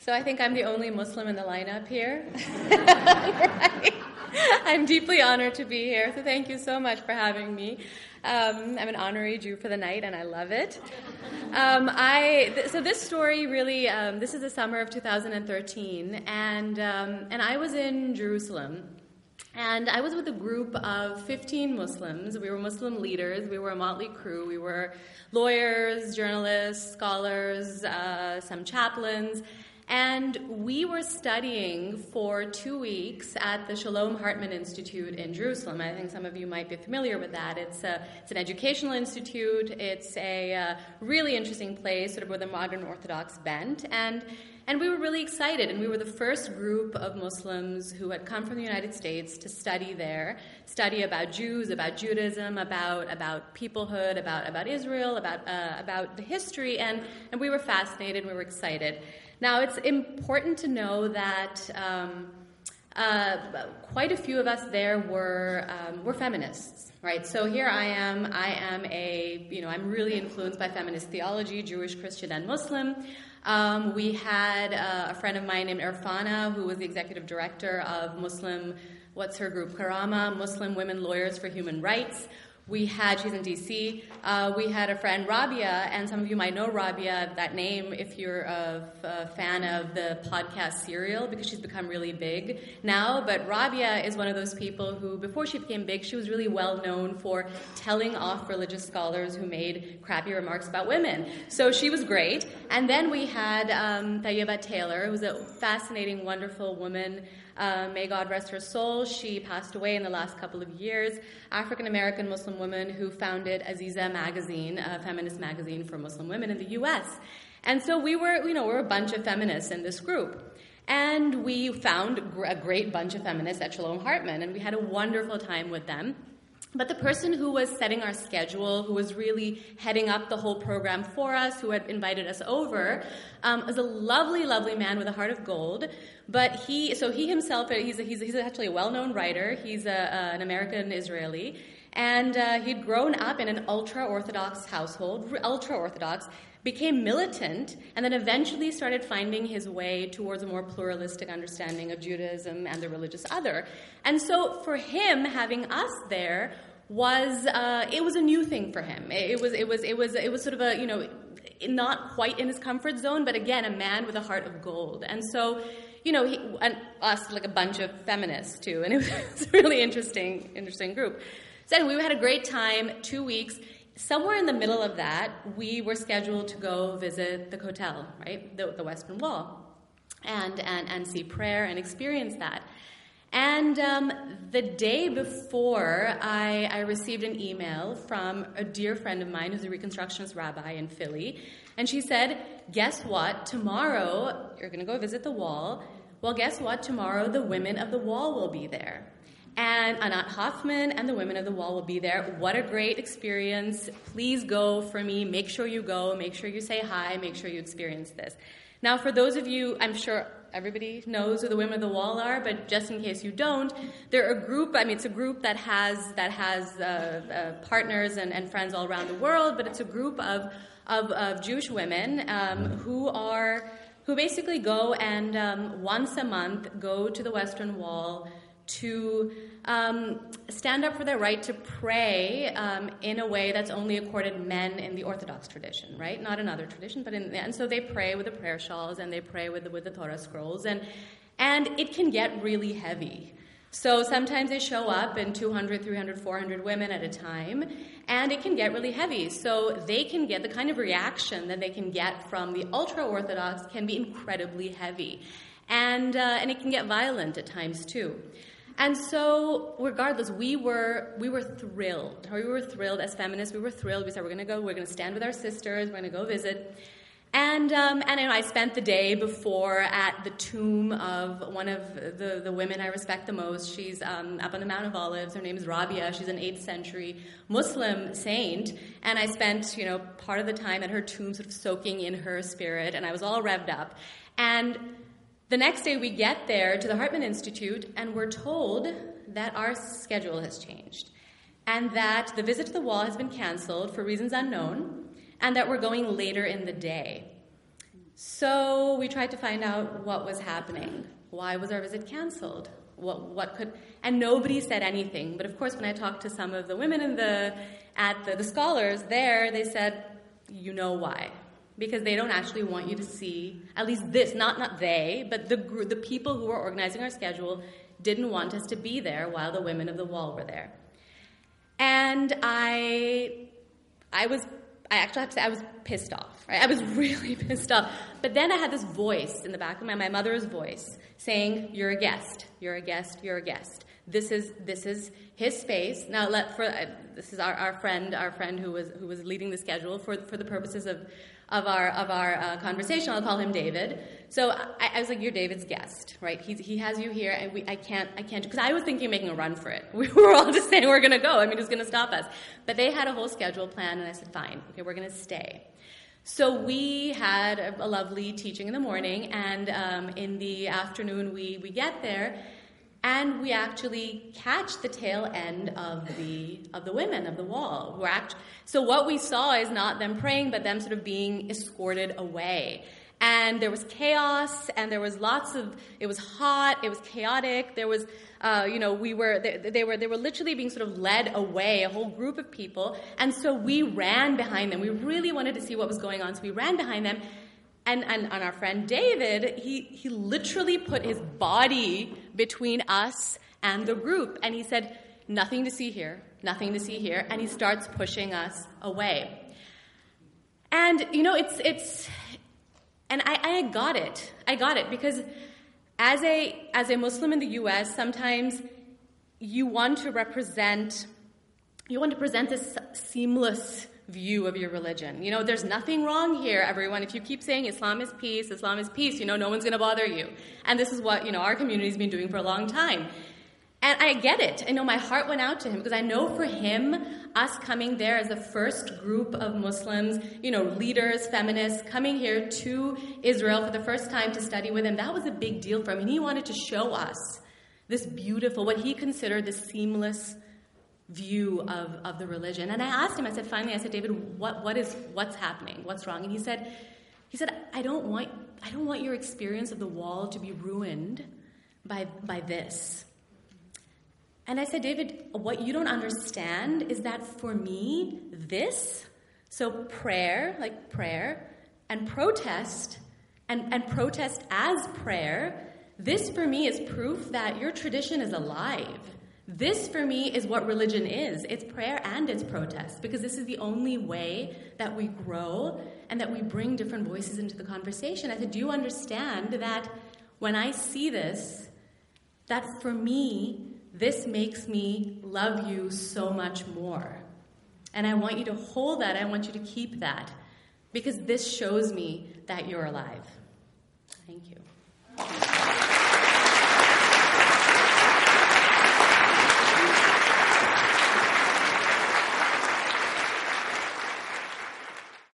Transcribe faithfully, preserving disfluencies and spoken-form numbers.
So I think I'm the only Muslim in the lineup here. Right. I'm deeply honored to be here, so thank you so much for having me. Um, I'm an honorary Jew for the night, and I love it. Um, I th- so this story really, um, this is the summer of two thousand thirteen, and um, and I was in Jerusalem. And I was with a group of fifteen Muslims. We were Muslim leaders. We were a motley crew. We were lawyers, journalists, scholars, uh, some chaplains. And we were studying for two weeks at the Shalom Hartman Institute in Jerusalem. I think some of you might be familiar with that. It's a, it's an educational institute. It's a uh, really interesting place, sort of with a modern Orthodox bent. And And we were really excited, and we were the first group of Muslims who had come from the United States to study there, study about Jews, about Judaism, about about peoplehood, about about Israel, about uh, about the history, and, and we were fascinated, we were excited. Now, it's important to know that um, uh, quite a few of us there were um, were feminists, right? So here I am, I am a, you know, I'm really influenced by feminist theology, Jewish, Christian, and Muslim. Um, we had uh, a friend of mine named Irfana, who was the executive director of Muslim, what's her group, Karama, Muslim Women Lawyers for Human Rights. We had, she's in D C, uh, we had a friend, Rabia, and some of you might know Rabia, that name, if you're a, a fan of the podcast Serial, because she's become really big now. But Rabia is one of those people who, before she became big, she was really well known for telling off religious scholars who made crappy remarks about women. So she was great. And then we had um, Tayyiba Taylor, who was a fascinating, wonderful woman. Uh, may God rest her soul. She passed away in the last couple of years. African-American Muslim woman who founded Aziza magazine, a feminist magazine for Muslim women in the U S. And so we were, you know, we're a bunch of feminists in this group. And we found a great bunch of feminists at Shalom Hartman, and we had a wonderful time with them. But the person who was setting our schedule, who was really heading up the whole program for us, who had invited us over, um, was a lovely, lovely man with a heart of gold. But he, so he himself, he's, a, he's, a, he's actually a well-known writer. He's a, uh, an American Israeli. And uh, he'd grown up in an ultra-Orthodox household, ultra-Orthodox, became militant, and then eventually started finding his way towards a more pluralistic understanding of Judaism and the religious other. And so for him, having us there was uh, it was a new thing for him. It was it was it was it was sort of a, you know, not quite in his comfort zone, but again, a man with a heart of gold. And so, you know, he, and us, like a bunch of feminists too, and it was a really interesting interesting group. So anyway, we had a great time, two weeks. Somewhere in the middle of that, we were scheduled to go visit the Kotel, right, the, the Western Wall, and, and, and see prayer and experience that. And um, the day before, I, I received an email from a dear friend of mine who's a Reconstructionist rabbi in Philly, and she said, guess what, tomorrow you're going to go visit the wall. Well, guess what, tomorrow the women of the wall will be there. And Anat Hoffman and the Women of the Wall will be there. What a great experience. Please go for me. Make sure you go. Make sure you say hi. Make sure you experience this. Now, for those of you, I'm sure everybody knows who the Women of the Wall are, but just in case you don't, they're a group, I mean, it's a group that has that has uh, uh, partners and, and friends all around the world, but it's a group of, of, of Jewish women um, who are, who basically go and um, once a month go to the Western Wall to um, stand up for their right to pray um, in a way that's only accorded men in the Orthodox tradition, right? Not in other traditions, but in and so they pray with the prayer shawls and they pray with the, with the Torah scrolls, and and it can get really heavy. So sometimes they show up in two hundred, three hundred, four hundred women at a time, and it can get really heavy. So they can get the kind of reaction that they can get from the ultra-Orthodox can be incredibly heavy, and uh, and it can get violent at times too. And so, regardless, we were we were thrilled. We were thrilled as feminists. We were thrilled. We said, we're going to go. We're going to stand with our sisters. We're going to go visit. And um, and you know, I spent the day before at the tomb of one of the, the women I respect the most. She's um, up on the Mount of Olives. Her name is Rabia. She's an eighth century Muslim saint. And I spent, you know, part of the time at her tomb sort of soaking in her spirit. And I was all revved up. And the next day we get there to the Hartman Institute, and we're told that our schedule has changed, and that the visit to the wall has been canceled for reasons unknown, and that we're going later in the day. So we tried to find out what was happening. Why was our visit canceled? What, what could, and nobody said anything. But of course, when I talked to some of the women in the, at the, the scholars there, they said, you know why. Because they don't actually want you to see, at least this, not, not they, but the group, the people who were organizing our schedule didn't want us to be there while the women of the wall were there. And I, I was, I actually have to say, I was pissed off, right? I was really pissed off. But then I had this voice in the back of my, my mother's voice saying, you're a guest, you're a guest, you're a guest. This is, this is his space. Now, let for, uh, this is our, our friend, our friend who was, who was leading the schedule for, for the purposes of, of our, of our uh, conversation. I'll call him David. So I, I was like, you're David's guest, right? He's, he has you here, and we, I can't, I can't, because I was thinking of making a run for it. We were all just saying we're going to go. I mean, who's going to stop us? But they had a whole schedule plan, and I said, fine, okay, we're going to stay. So we had a, a lovely teaching in the morning, and um, in the afternoon we, we get there, and we actually catch the tail end of the of the women of the wall. Who are act- so what we saw is not them praying, but them sort of being escorted away. And there was chaos, and there was lots of, it was hot, it was chaotic, there was, uh, you know, we were, they, they were, they were literally being sort of led away, a whole group of people, and so we ran behind them. We really wanted to see what was going on, so we ran behind them, and, and, and our friend David, he, he literally put his body between us and the group, and he said, nothing to see here, nothing to see here, and he starts pushing us away. And, you know, it's, it's, And I, I got it. I got it because as a as a Muslim in the U S, sometimes you want to represent, you want to present this seamless view of your religion. You know, there's nothing wrong here, everyone. If you keep saying Islam is peace, Islam is peace, you know, no one's going to bother you. And this is what, you know, our community's been doing for a long time. And I get it. I know my heart went out to him because I know for him, us coming there as the first group of Muslims, you know, leaders, feminists, coming here to Israel for the first time to study with him, that was a big deal for him. And he wanted to show us this beautiful, what he considered the seamless view of, of the religion. And I asked him, I said, finally, I said, David, what, what is, what's happening? What's wrong? And he said, he said, I don't want, I don't want your experience of the wall to be ruined by, by this. And I said, David, what you don't understand is that for me, this, so prayer, like prayer, and protest, and, and protest as prayer, this for me is proof that your tradition is alive. This for me is what religion is. It's prayer and it's protest, because this is the only way that we grow and that we bring different voices into the conversation. I said, do you understand that when I see this, that for me, this makes me love you so much more. And I want you to hold that. I want you to keep that. Because this shows me that you're alive. Thank you.